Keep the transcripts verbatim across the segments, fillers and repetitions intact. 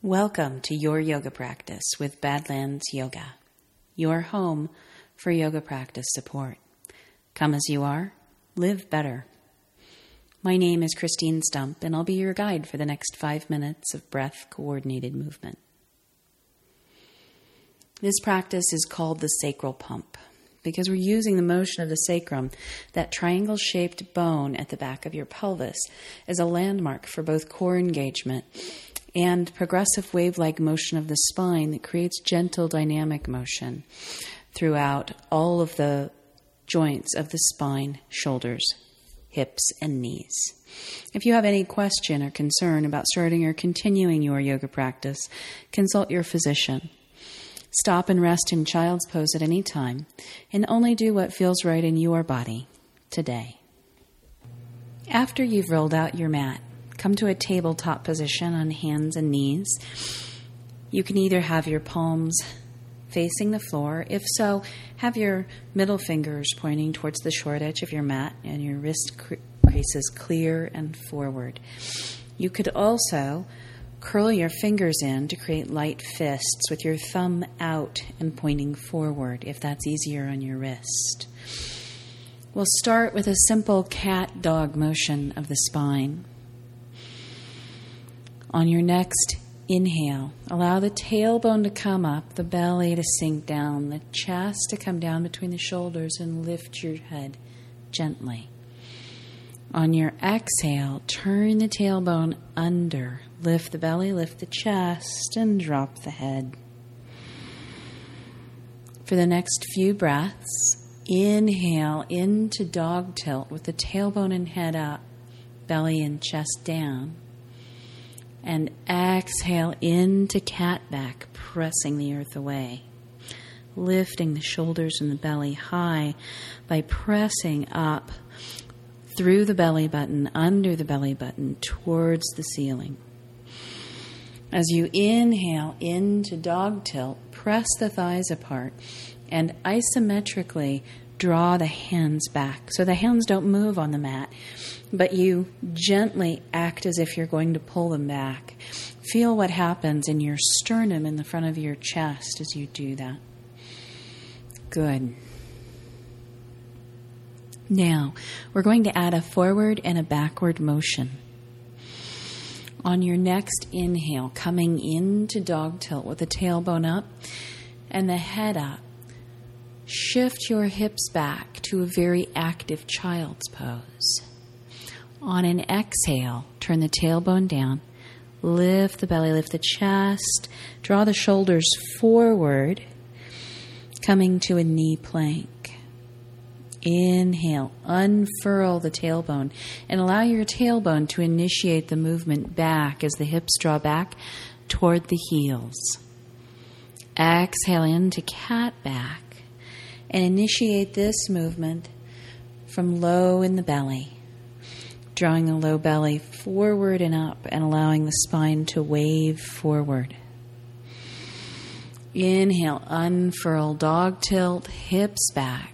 Welcome to Your Yoga Practice with Badlands Yoga, your home for yoga practice support. Come as you are, live better. My name is Christine Stump, and I'll be your guide for the next five minutes of breath-coordinated movement. This practice is called the sacral pump because we're using the motion of the sacrum, that triangle-shaped bone at the back of your pelvis, as a landmark for both core engagement and progressive wave-like motion of the spine that creates gentle dynamic motion throughout all of the joints of the spine, shoulders, hips, and knees. If you have any question or concern about starting or continuing your yoga practice, consult your physician. Stop and rest in child's pose at any time, and only do what feels right in your body today. After you've rolled out your mat, come to a tabletop position on hands and knees. You can either have your palms facing the floor. If so, have your middle fingers pointing towards the short edge of your mat and your wrist creases clear and forward. You could also curl your fingers in to create light fists with your thumb out and pointing forward if that's easier on your wrist. We'll start with a simple cat-dog motion of the spine. On your next inhale, allow the tailbone to come up, the belly to sink down, the chest to come down between the shoulders, and lift your head gently. On your exhale, turn the tailbone under, lift the belly, lift the chest, and drop the head. For the next few breaths, inhale into dog tilt with the tailbone and head up, belly and chest down. And exhale into cat back, pressing the earth away. Lifting the shoulders and the belly high by pressing up through the belly button, under the belly button, towards the ceiling. As you inhale into dog tilt, press the thighs apart and isometrically draw the hands back. So the hands don't move on the mat, but you gently act as if you're going to pull them back. Feel what happens in your sternum in the front of your chest as you do that. Good. Now, we're going to add a forward and a backward motion. On your next inhale, coming into dog tilt with the tailbone up and the head up, shift your hips back to a very active child's pose. On an exhale, turn the tailbone down, lift the belly, lift the chest, draw the shoulders forward, coming to a knee plank. Inhale, unfurl the tailbone, and allow your tailbone to initiate the movement back as the hips draw back toward the heels. Exhale into cat back, and initiate this movement from low in the belly, drawing the low belly forward and up and allowing the spine to wave forward. Inhale, unfurl, dog tilt, hips back.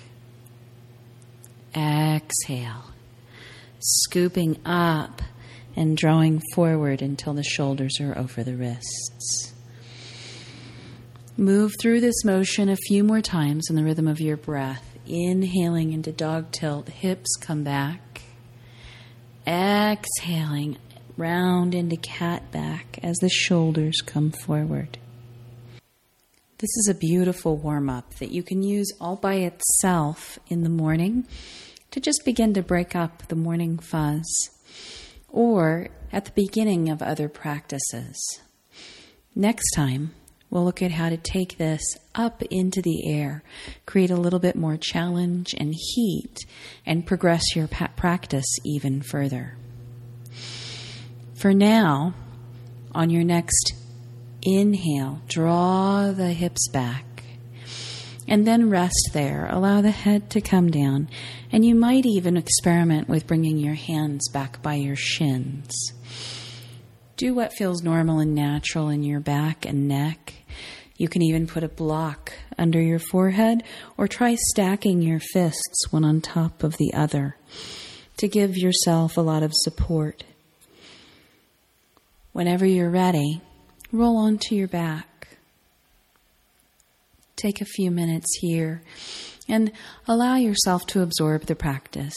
Exhale, scooping up and drawing forward until the shoulders are over the wrists. Move through this motion a few more times in the rhythm of your breath. Inhaling into dog tilt, hips come back. Exhaling, round into cat back as the shoulders come forward. This is a beautiful warm-up that you can use all by itself in the morning to just begin to break up the morning fuzz, or at the beginning of other practices. Next time, we'll look at how to take this up into the air, create a little bit more challenge and heat, and progress your pa- practice even further. For now, on your next inhale, draw the hips back, and then rest there. Allow the head to come down, and you might even experiment with bringing your hands back by your shins. Do what feels normal and natural in your back and neck. You can even put a block under your forehead or try stacking your fists one on top of the other to give yourself a lot of support. Whenever you're ready, roll onto your back. Take a few minutes here and allow yourself to absorb the practice.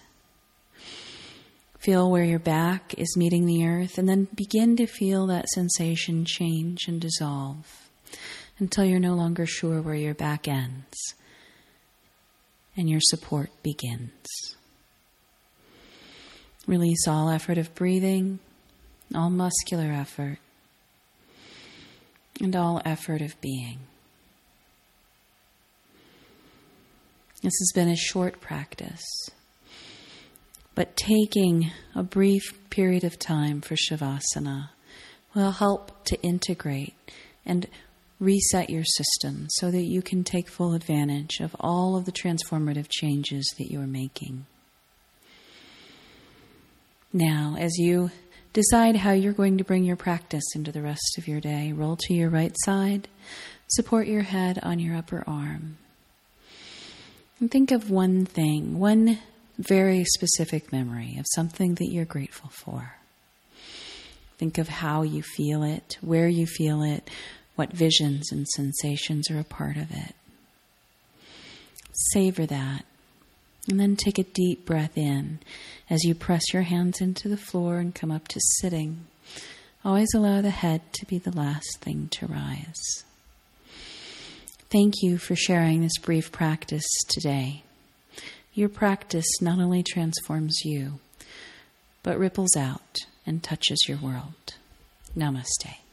Feel where your back is meeting the earth, and then begin to feel that sensation change and dissolve until you're no longer sure where your back ends and your support begins. Release all effort of breathing, all muscular effort, and all effort of being. This has been a short practice, but taking a brief period of time for Shavasana will help to integrate and reset your system so that you can take full advantage of all of the transformative changes that you are making. Now, as you decide how you're going to bring your practice into the rest of your day, roll to your right side, support your head on your upper arm, and think of one thing, one very specific memory of something that you're grateful for. Think of how you feel it, where you feel it, what visions and sensations are a part of it. Savor that. And then take a deep breath in as you press your hands into the floor and come up to sitting. Always allow the head to be the last thing to rise. Thank you for sharing this brief practice today. Your practice not only transforms you, but ripples out and touches your world. Namaste.